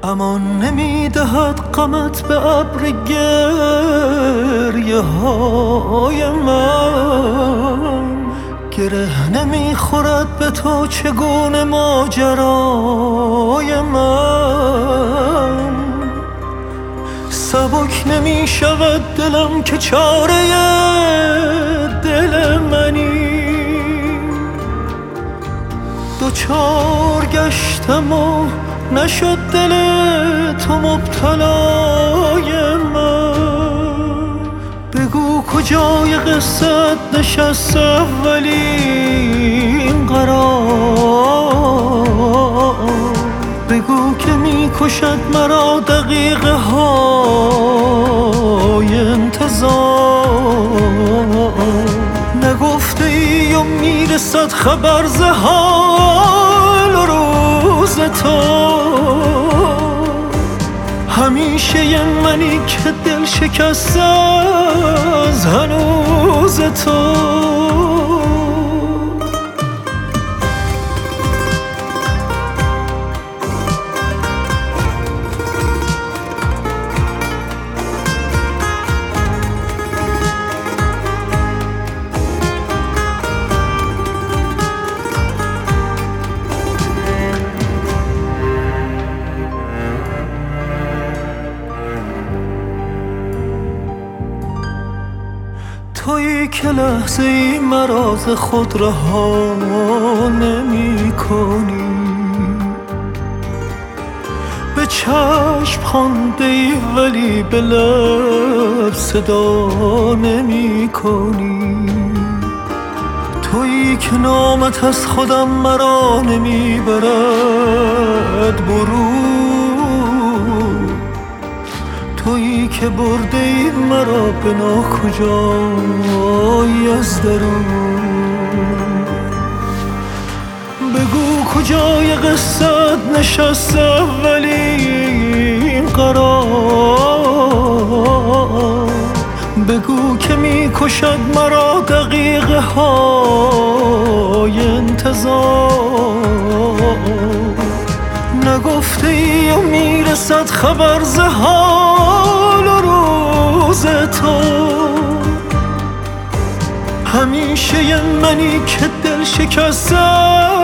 امان نمیدهد غمت به ابر گریه های من، گره نمیخورد به تو چگونه ماجرای من، سبک نمیشود دلم که چاره دل منی، دوچار گشتم و نشد دل تو مبتلای من. بگو کجای قصت نشست اولین قرار، بگو که میکشد مرا دقیقه های انتظار، نگفته ای و میرسد خبر ز حال و روز تو، همیشه منی که دل شکسته از هنوز تو. تویی که لحظه ای مرا ز خود رها نمی کنی، به چشم خوانده ای ولی به لب صدا نمی کنی، تویی که نامت از خودم مرا نمی برد برو، تویی که برده ای مرا به ناکجایی از درون. بگو کجای قصت نشست اولین قرار، بگو که میکشد مرا دقیقه های انتظار، نگفته ای و میرسد خبر ز حال و روز تو، همیشه منی که دل شکسته